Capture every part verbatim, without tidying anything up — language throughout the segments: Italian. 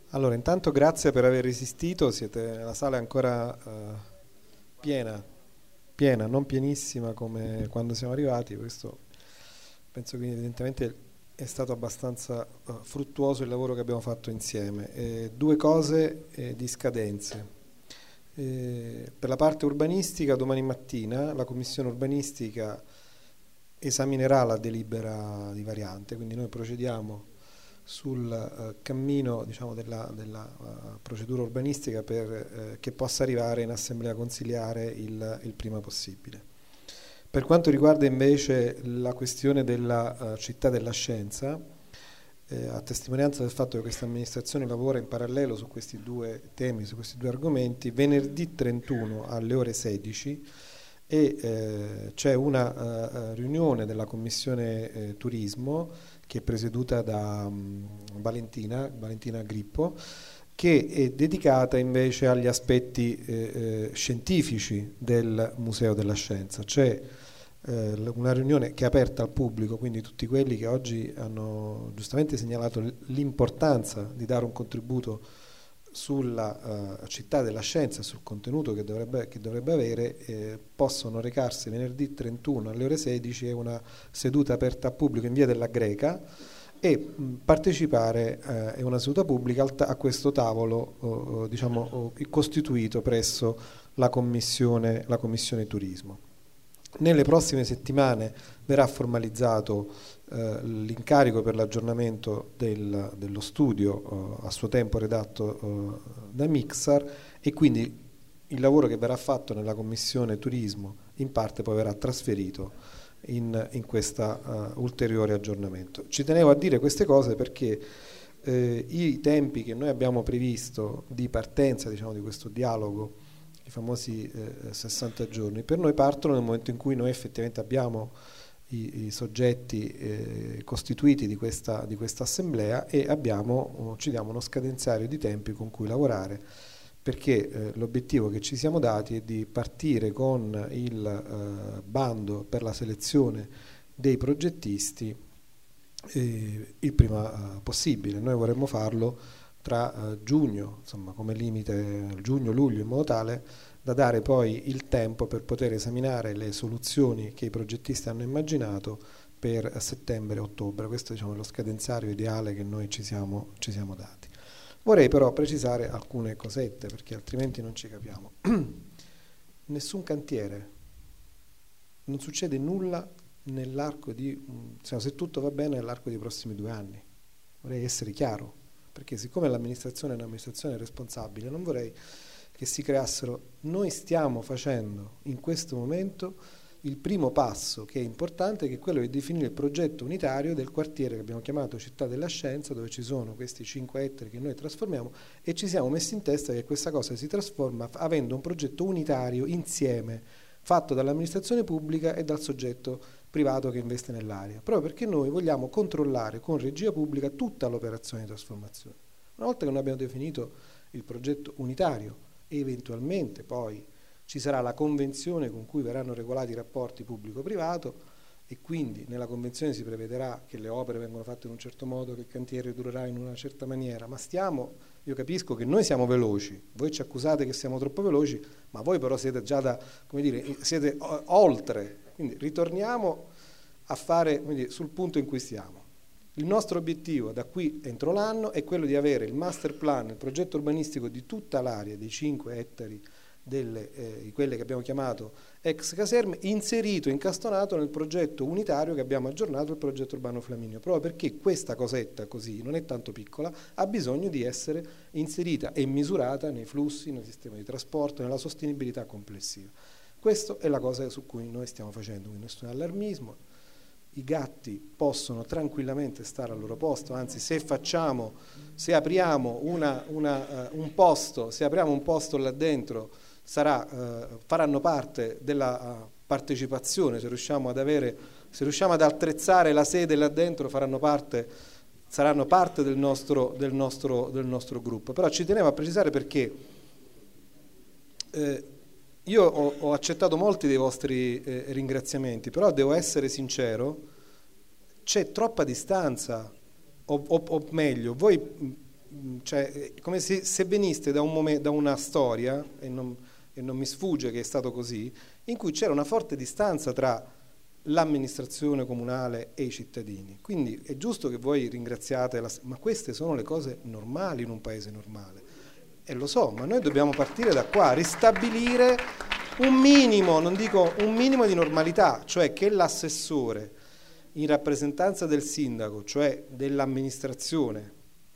Allora, intanto grazie per aver resistito, siete, la sala è ancora eh, piena, piena, non pienissima come quando siamo arrivati, questo penso che evidentemente è stato abbastanza eh, fruttuoso il lavoro che abbiamo fatto insieme. Eh, due cose eh, di scadenze. Eh, per la parte urbanistica domani mattina la Commissione urbanistica esaminerà la delibera di variante, quindi noi procediamo sul uh, cammino diciamo, della, della uh, procedura urbanistica per, uh, che possa arrivare in assemblea consiliare il, il prima possibile. Per quanto riguarda invece la questione della uh, città della scienza, eh, a testimonianza del fatto che questa amministrazione lavora in parallelo su questi due temi, su questi due argomenti, venerdì trentuno alle ore sedici e eh, c'è una uh, riunione della Commissione eh, Turismo che è presieduta da um, Valentina, Valentina Grippo, che è dedicata invece agli aspetti eh, eh, scientifici del Museo della Scienza. C'è eh, una riunione che è aperta al pubblico, quindi tutti quelli che oggi hanno giustamente segnalato l'importanza di dare un contributo sulla uh, città della scienza, sul contenuto che dovrebbe, che dovrebbe avere, eh, possono recarsi venerdì trentuno alle ore sedici, è una seduta aperta a pubblico in via della Greca, e mh, partecipare eh, è una seduta pubblica al ta- a questo tavolo oh, diciamo, oh, costituito presso la commissione, la commissione turismo. Nelle prossime settimane verrà formalizzato eh, l'incarico per l'aggiornamento del, dello studio eh, a suo tempo redatto eh, da Mixar, e quindi il lavoro che verrà fatto nella commissione turismo in parte poi verrà trasferito in, in questo uh, ulteriore aggiornamento. Ci tenevo a dire queste cose perché eh, i tempi che noi abbiamo previsto di partenza, diciamo, di questo dialogo, i famosi eh, sessanta giorni, per noi partono nel momento in cui noi effettivamente abbiamo i, i soggetti eh, costituiti di questa, di questa assemblea, e abbiamo, ci diamo uno scadenzario di tempi con cui lavorare, perché eh, l'obiettivo che ci siamo dati è di partire con il eh, bando per la selezione dei progettisti eh, il prima eh, possibile. Noi vorremmo farlo tra eh, giugno, insomma come limite giugno-luglio, in modo tale da dare poi il tempo per poter esaminare le soluzioni che i progettisti hanno immaginato per settembre-ottobre. Questo, diciamo, è lo scadenzario ideale che noi ci siamo, ci siamo dati. Vorrei però precisare alcune cosette, perché altrimenti non ci capiamo. Nessun cantiere, non succede nulla nell'arco di, cioè, se tutto va bene, nell'arco dei prossimi due anni. Vorrei essere chiaro, perché siccome l'amministrazione è un'amministrazione responsabile, non vorrei che si creassero. Noi stiamo facendo in questo momento il primo passo, che è importante, che è quello di definire il progetto unitario del quartiere che abbiamo chiamato Città della Scienza, dove ci sono questi cinque ettari che noi trasformiamo, e ci siamo messi in testa che questa cosa si trasforma avendo un progetto unitario insieme, fatto dall'amministrazione pubblica e dal soggetto privato che investe nell'area, proprio perché noi vogliamo controllare con regia pubblica tutta l'operazione di trasformazione. Una volta che noi abbiamo definito il progetto unitario, e eventualmente poi ci sarà la convenzione con cui verranno regolati i rapporti pubblico-privato, e quindi nella convenzione si prevederà che le opere vengono fatte in un certo modo, che il cantiere durerà in una certa maniera. Ma stiamo, io capisco che noi siamo veloci, voi ci accusate che siamo troppo veloci, ma voi però siete già da, come dire, siete oltre, quindi ritorniamo a fare, come dire, sul punto in cui stiamo. Il nostro obiettivo da qui entro l'anno è quello di avere il master plan, il progetto urbanistico di tutta l'area dei cinque ettari Delle, eh, di quelle che abbiamo chiamato ex caserme, inserito, incastonato nel progetto unitario che abbiamo aggiornato, il progetto urbano Flaminio, proprio perché questa cosetta così non è tanto piccola, ha bisogno di essere inserita e misurata nei flussi, nel sistema di trasporto, nella sostenibilità complessiva. Questa è la cosa su cui noi stiamo facendo, quindi nessun allarmismo. I gatti possono tranquillamente stare al loro posto, anzi se facciamo, se apriamo una, una, uh, un posto, se apriamo un posto là dentro, sarà, uh, faranno parte della uh, partecipazione, se riusciamo ad avere, se riusciamo ad attrezzare la sede là dentro, faranno parte, saranno parte del nostro, del nostro, del nostro gruppo. Però ci tenevo a precisare perché eh, io ho, ho accettato molti dei vostri eh, ringraziamenti, però devo essere sincero, c'è troppa distanza, o, o, o meglio, voi cioè, è come se, se veniste da, un momento, da una storia, e non, e non mi sfugge che è stato così, in cui c'era una forte distanza tra l'amministrazione comunale e i cittadini. Quindi è giusto che voi ringraziate, la, ma queste sono le cose normali in un paese normale. E lo so, ma noi dobbiamo partire da qua, ristabilire un minimo, non dico un minimo di normalità, cioè che l'assessore in rappresentanza del sindaco, cioè dell'amministrazione,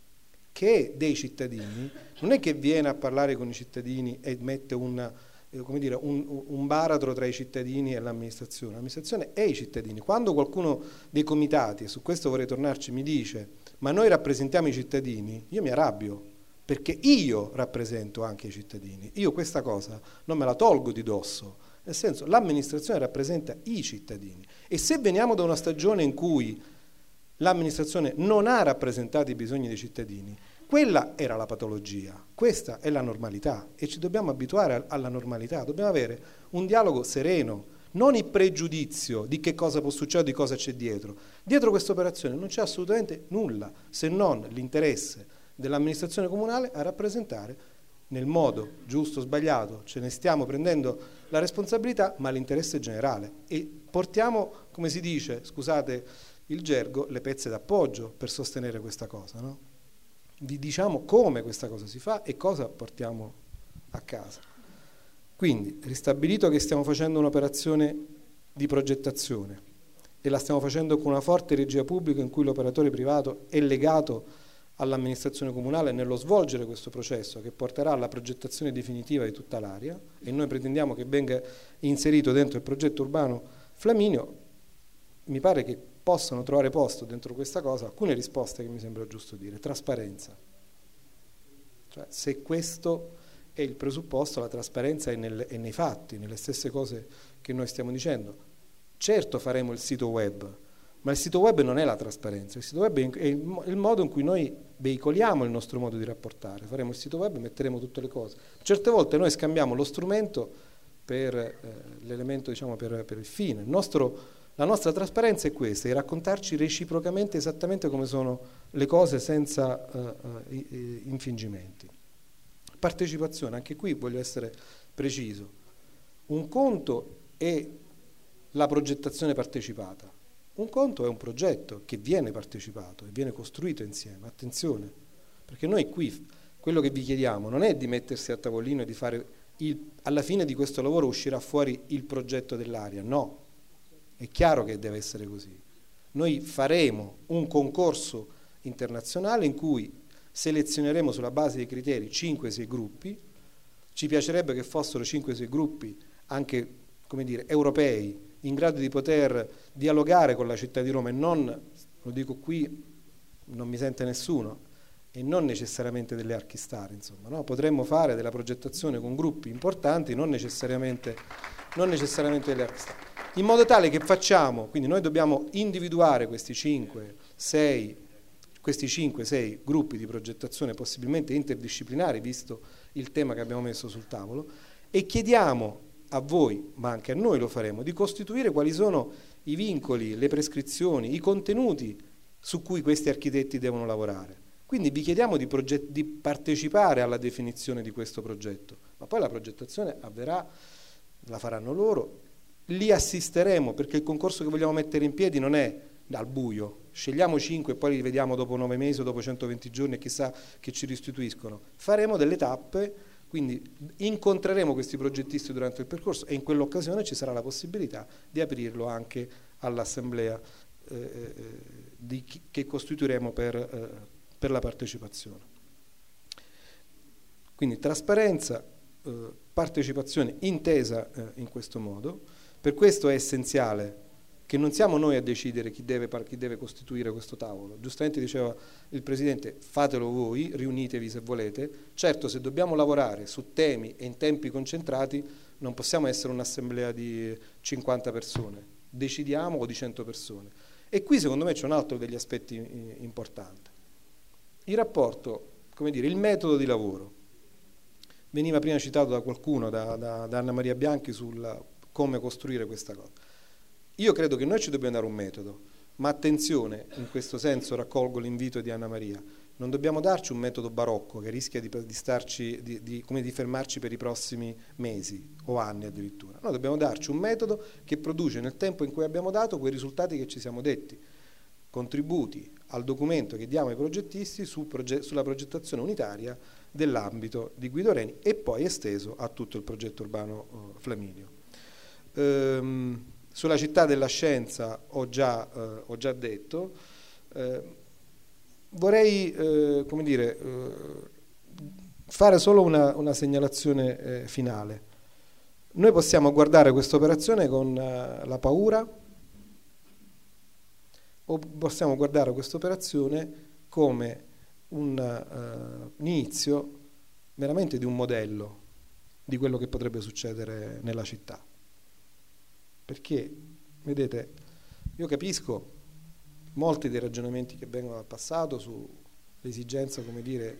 che dei cittadini, non è che viene a parlare con i cittadini e mette un, eh, come dire, un, un baratro tra i cittadini e l'amministrazione. L'amministrazione è i cittadini. Quando qualcuno dei comitati, e su questo vorrei tornarci, mi dice ma noi rappresentiamo i cittadini, io mi arrabbio, perché io rappresento anche i cittadini. Io questa cosa non me la tolgo di dosso, nel senso l'amministrazione rappresenta i cittadini. E se veniamo da una stagione in cui l'amministrazione non ha rappresentato i bisogni dei cittadini, quella era la patologia, questa è la normalità e ci dobbiamo abituare alla normalità, dobbiamo avere un dialogo sereno, non il pregiudizio di che cosa può succedere, di cosa c'è dietro. Dietro questa operazione non c'è assolutamente nulla, se non l'interesse dell'amministrazione comunale a rappresentare nel modo giusto o sbagliato, ce ne stiamo prendendo la responsabilità, ma l'interesse generale. E portiamo, come si dice, scusate il gergo, le pezze d'appoggio per sostenere questa cosa, no? Vi diciamo come questa cosa si fa e cosa portiamo a casa. Quindi, ristabilito che stiamo facendo un'operazione di progettazione e la stiamo facendo con una forte regia pubblica in cui l'operatore privato è legato all'amministrazione comunale nello svolgere questo processo che porterà alla progettazione definitiva di tutta l'area, e noi pretendiamo che venga inserito dentro il progetto urbano Flaminio, mi pare che possano trovare posto dentro questa cosa alcune risposte che mi sembra giusto dire. Trasparenza. Cioè, se questo è il presupposto, la trasparenza è, nel, è nei fatti, nelle stesse cose che noi stiamo dicendo. Certo faremo il sito web, ma il sito web non è la trasparenza, il sito web è il, è il modo in cui noi veicoliamo il nostro modo di rapportare. Faremo il sito web e metteremo tutte le cose. Certe volte noi scambiamo lo strumento per eh, l'elemento, diciamo, per, per il fine. Il nostro, la nostra trasparenza è questa, è raccontarci reciprocamente esattamente come sono le cose senza uh, uh, infingimenti. Partecipazione, anche qui voglio essere preciso. Un conto è la progettazione partecipata. Un conto è un progetto che viene partecipato e viene costruito insieme, attenzione, perché noi qui quello che vi chiediamo non è di mettersi a tavolino e di fare, il, alla fine di questo lavoro uscirà fuori il progetto dell'area, no, è chiaro che deve essere così. Noi faremo un concorso internazionale in cui selezioneremo sulla base dei criteri cinque sei gruppi, ci piacerebbe che fossero cinque sei gruppi anche, come dire, europei, in grado di poter dialogare con la città di Roma e non, lo dico qui, non mi sente nessuno, e non necessariamente delle archistar, insomma, no? Potremmo fare della progettazione con gruppi importanti, non necessariamente, non necessariamente delle archistar, in modo tale che facciamo, quindi noi dobbiamo individuare questi cinque sei questi cinque sei gruppi di progettazione possibilmente interdisciplinari, visto il tema che abbiamo messo sul tavolo, e chiediamo a voi, ma anche a noi lo faremo, di costituire quali sono i vincoli, le prescrizioni, i contenuti su cui questi architetti devono lavorare. Quindi vi chiediamo di, di partecipare alla definizione di questo progetto, ma poi la progettazione avverrà, la faranno loro, li assisteremo, perché il concorso che vogliamo mettere in piedi non è al buio, scegliamo cinque e poi li vediamo dopo nove mesi o dopo centoventi giorni e chissà che ci restituiscono. Faremo delle tappe. Quindi incontreremo questi progettisti durante il percorso e in quell'occasione ci sarà la possibilità di aprirlo anche all'assemblea eh, di chi, che costituiremo per, eh, per la partecipazione. Quindi trasparenza, eh, partecipazione intesa eh, in questo modo. Per questo è essenziale che non siamo noi a decidere chi deve, chi deve costituire questo tavolo. Giustamente diceva il Presidente, fatelo voi, riunitevi se volete. Certo, se dobbiamo lavorare su temi e in tempi concentrati, non possiamo essere un'assemblea di cinquanta persone, decidiamo o di cento persone. E qui secondo me c'è un altro degli aspetti importanti. Il rapporto, come dire, il metodo di lavoro. Veniva prima citato da qualcuno, da, da, da Anna Maria Bianchi, sul come costruire questa cosa. Io credo che noi ci dobbiamo dare un metodo, ma attenzione, in questo senso raccolgo l'invito di Anna Maria, Non dobbiamo darci un metodo barocco che rischia di, di, starci, di, di, come di fermarci per i prossimi mesi o anni addirittura. Noi dobbiamo darci un metodo che produce nel tempo in cui abbiamo dato quei risultati che ci siamo detti, contributi al documento che diamo ai progettisti su proge- sulla progettazione unitaria dell'ambito di Guido Reni e poi esteso a tutto il progetto urbano uh, Flaminio. Ehm, sulla città della scienza ho già, uh, ho già detto. Uh, Vorrei, eh, come dire, eh, fare solo una, una segnalazione eh, finale. Noi possiamo guardare questa operazione con uh, la paura o possiamo guardare questa operazione come un, uh, un inizio veramente di un modello di quello che potrebbe succedere nella città. Perché, vedete, io capisco molti dei ragionamenti che vengono dal passato sull'esigenza, come dire,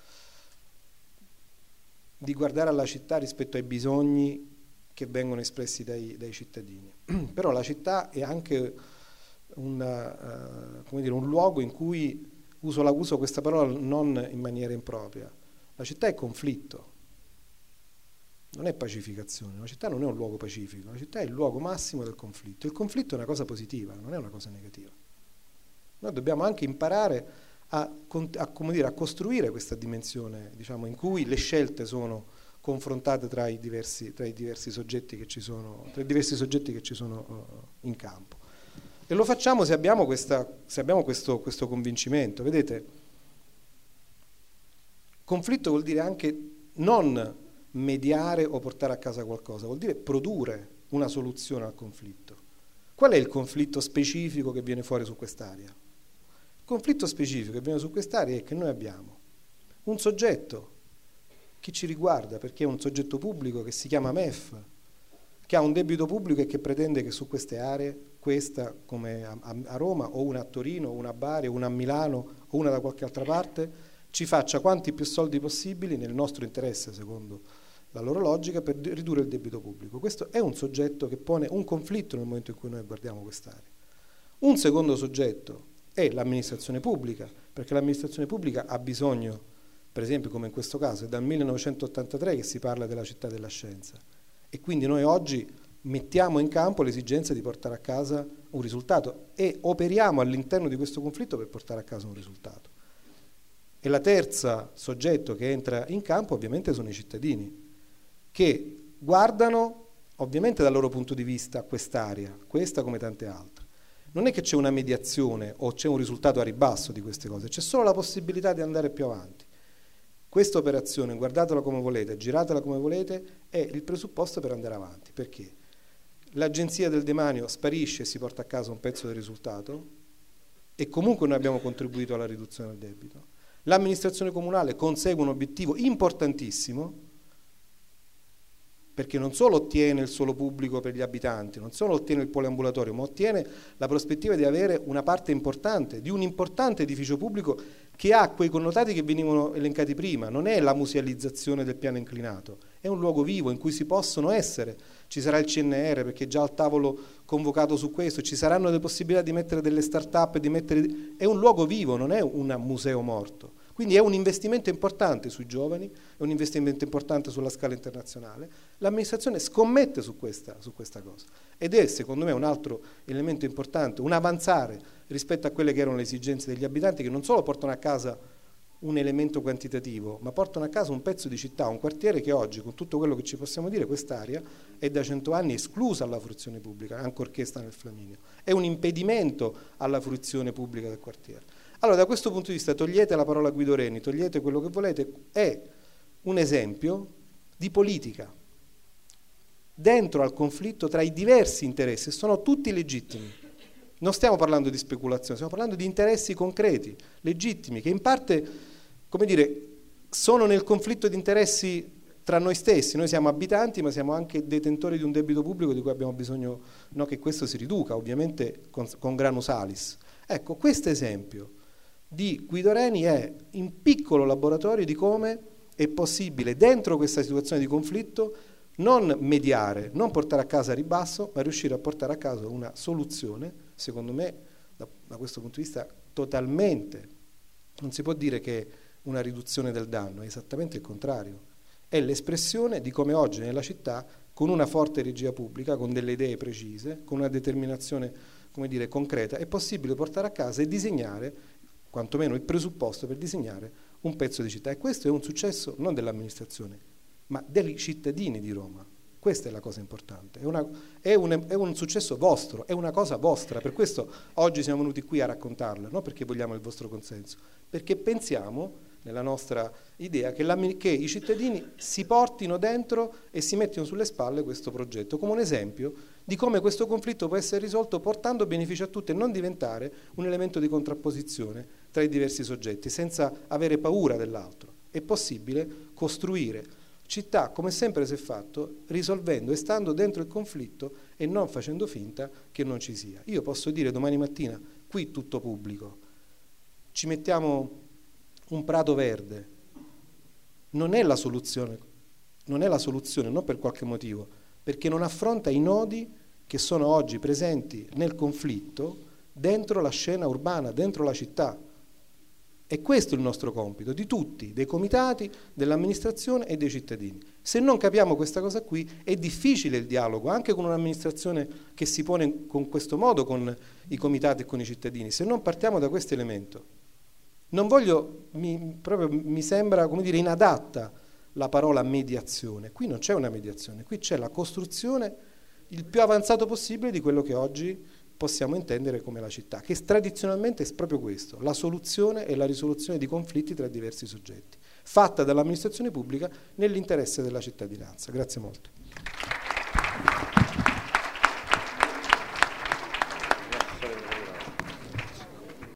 di guardare alla città rispetto ai bisogni che vengono espressi dai, dai cittadini. Però la città è anche una, uh, come dire, un luogo in cui, uso, la, uso questa parola non in maniera impropria, la città è conflitto, non è pacificazione, la città non è un luogo pacifico, la città è il luogo massimo del conflitto. Il conflitto è una cosa positiva, non è una cosa negativa. Noi dobbiamo anche imparare a, a, come dire, a costruire questa dimensione, diciamo, in cui le scelte sono confrontate tra i diversi, tra i diversi soggetti che ci sono, tra i diversi soggetti che ci sono uh, in campo. E lo facciamo se abbiamo, questa, se abbiamo questo, questo convincimento. Vedete, conflitto vuol dire anche non mediare o portare a casa qualcosa, vuol dire produrre una soluzione al conflitto. Qual è il conflitto specifico che viene fuori su quest'area? Il conflitto specifico che viene su quest'area è che noi abbiamo un soggetto che ci riguarda, perché è un soggetto pubblico che si chiama M E F, che ha un debito pubblico e che pretende che su queste aree, questa come a, a Roma, o una a Torino, o una a Bari, o una a Milano, o una da qualche altra parte, ci faccia quanti più soldi possibili nel nostro interesse, secondo la loro logica, per ridurre il debito pubblico. Questo è un soggetto che pone un conflitto nel momento in cui noi guardiamo quest'area. Un secondo soggetto è l'amministrazione pubblica, perché l'amministrazione pubblica ha bisogno, per esempio come in questo caso, è dal millenovecentottantatré che si parla della città della scienza, e quindi noi oggi mettiamo in campo l'esigenza di portare a casa un risultato e operiamo all'interno di questo conflitto per portare a casa un risultato. E la terza soggetto che entra in campo ovviamente sono i cittadini, che guardano ovviamente dal loro punto di vista quest'area, questa come tante altre. Non è che c'è una mediazione o c'è un risultato a ribasso di queste cose, c'è solo la possibilità di andare più avanti. Questa operazione, guardatela come volete, giratela come volete, è il presupposto per andare avanti. Perché? L'agenzia del demanio sparisce e si porta a casa un pezzo del risultato e comunque noi abbiamo contribuito alla riduzione del debito. L'amministrazione comunale consegue un obiettivo importantissimo, perché non solo ottiene il suolo pubblico per gli abitanti, non solo ottiene il poliambulatorio, ma ottiene la prospettiva di avere una parte importante, di un importante edificio pubblico che ha quei connotati che venivano elencati prima. Non è la musealizzazione del piano inclinato, è un luogo vivo in cui si possono essere, ci sarà il C N R perché è già al tavolo convocato su questo, ci saranno le possibilità di mettere delle start-up, di mettere... è un luogo vivo, non è un museo morto. Quindi è un investimento importante sui giovani, è un investimento importante sulla scala internazionale. L'amministrazione scommette su questa, su questa cosa ed è, secondo me, un altro elemento importante, un avanzare rispetto a quelle che erano le esigenze degli abitanti, che non solo portano a casa un elemento quantitativo, ma portano a casa un pezzo di città, un quartiere che oggi, con tutto quello che ci possiamo dire, quest'area è da cento anni esclusa alla fruizione pubblica, ancorché sta nel Flaminio. È un impedimento alla fruizione pubblica del quartiere. Allora, da questo punto di vista, togliete la parola Guido Reni, togliete quello che volete, è un esempio di politica dentro al conflitto tra i diversi interessi, sono tutti legittimi. Non stiamo parlando di speculazione, stiamo parlando di interessi concreti, legittimi, che in parte, come dire, sono nel conflitto di interessi tra noi stessi. Noi siamo abitanti, ma siamo anche detentori di un debito pubblico di cui abbiamo bisogno, no, che questo si riduca, ovviamente con, con granus salis. Ecco, questo esempio di Guido Reni è in piccolo laboratorio di come è possibile dentro questa situazione di conflitto non mediare, non portare a casa a ribasso, ma riuscire a portare a casa una soluzione, secondo me, da, da questo punto di vista totalmente non si può dire che è una riduzione del danno, è esattamente il contrario. È l'espressione di come oggi nella città, con una forte regia pubblica, con delle idee precise, con una determinazione, come dire, concreta, è possibile portare a casa e disegnare, quantomeno il presupposto per disegnare, un pezzo di città. E questo è un successo non dell'amministrazione, ma dei cittadini di Roma. Questa è la cosa importante, è, una, è, un, è un successo vostro, è una cosa vostra, per questo oggi siamo venuti qui a raccontarla, non perché vogliamo il vostro consenso, perché pensiamo, nella nostra idea, che, la, che i cittadini si portino dentro e si mettino sulle spalle questo progetto, come un esempio di come questo conflitto può essere risolto portando benefici a tutti e non diventare un elemento di contrapposizione tra i diversi soggetti, senza avere paura dell'altro. È possibile costruire città, come sempre si è fatto, risolvendo e stando dentro il conflitto e non facendo finta che non ci sia. Io posso dire domani mattina, qui tutto pubblico, ci mettiamo un prato verde, non è la soluzione, non è la soluzione, non per qualche motivo, perché non affronta i nodi che sono oggi presenti nel conflitto dentro la scena urbana, dentro la città. E questo è il nostro compito, di tutti, dei comitati, dell'amministrazione e dei cittadini. Se non capiamo questa cosa qui, è difficile il dialogo, anche con un'amministrazione che si pone con questo modo con i comitati e con i cittadini, se non partiamo da questo elemento. Non voglio, mi, proprio mi sembra, come dire, inadatta la parola mediazione. Qui non c'è una mediazione, qui c'è la costruzione il più avanzato possibile di quello che oggi possiamo intendere come la città, che tradizionalmente è proprio questo, la soluzione e la risoluzione di conflitti tra diversi soggetti, fatta dall'amministrazione pubblica nell'interesse della cittadinanza. Grazie molto.